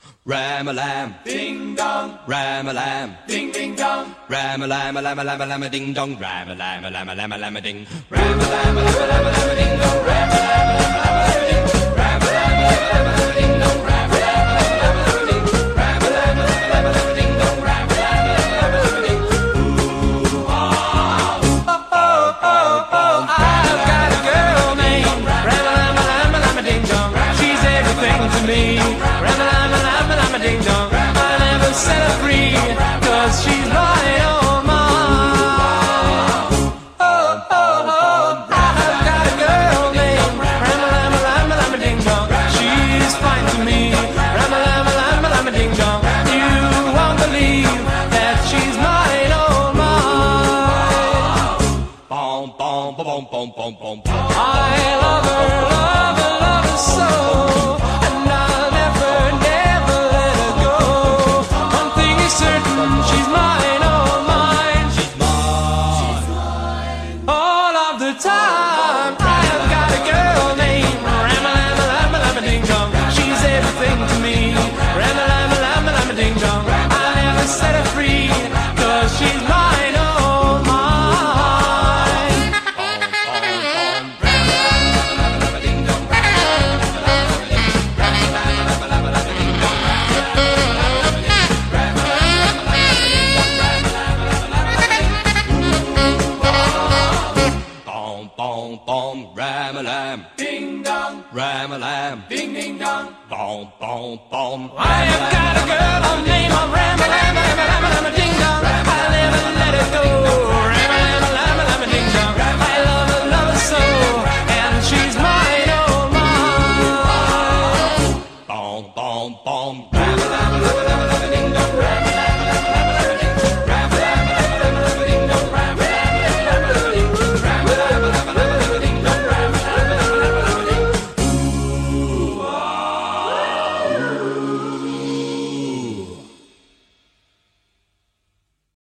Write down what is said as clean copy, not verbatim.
Ram-a-lam, ding dong, ram-a-lam, ding ding dong, ram-a-lam-a-lam-a-lam-a-lam-a ding dong, ram-a-lam-a-lam-a-lam-a-lam-a-ding, ram-a-lam-a-lam-a-lam-a-ding dong, ram-a-lam-a-lam-a-lam-a-lam-a-ding, ram-a-lam-a-lam-a-lam-a-ding dong, ram-a-lam-a-lam-a-lam-a-ding, ram-a-lam-a-lam-a-lam-a-ding dong, ram-a-lam-a-lam-a-lam-a-ding. Ooh, ah, oh, oh, oh, oh, I've got a girl named Ram-a-lam-a-lam-a-lam-a-ding dong. She's everything to me. Ram-a-lam-a-lam-a-lam-a-ding dong. I never set her free, 'cause she's mine, oh mine. Oh, oh, oh, I've got a girl named Ram-a-lam-a-lam-a-lam-a-ding dong. She's fine to me. Ram-a-lam-a-lam-a-lam-a-ding dong. You won't believe that she's mine, oh mine. Bom, bom, bom, bom, bom, bom, bom. I love her, love her, love her so, and I'll never, never let her go. One thing is certain, she's mine, oh mine. She's mine. All of the time, I have got a girl named Ram-a-lam-a-lam-a-lam-a-ding-dong. She's everything to me. Ram-a-lam-a-lam-a-lam-a-ding-dong. I never set her free, 'cause she's mine, oh mine. Bom, bom, ram-a-lam, ding dong, ram-a-lam, ding ding dong. bom, bom, bom. I have got a girl, her name of Ram-a-lam-a-lam-a-lam-a-ding-dong. I'll never let her go. Ram-a-lam-a-lam-a-lam-a-ding-dong. I love her, love her so, and she's mine, oh mine. Bom, bom, bom, ram-a-lam,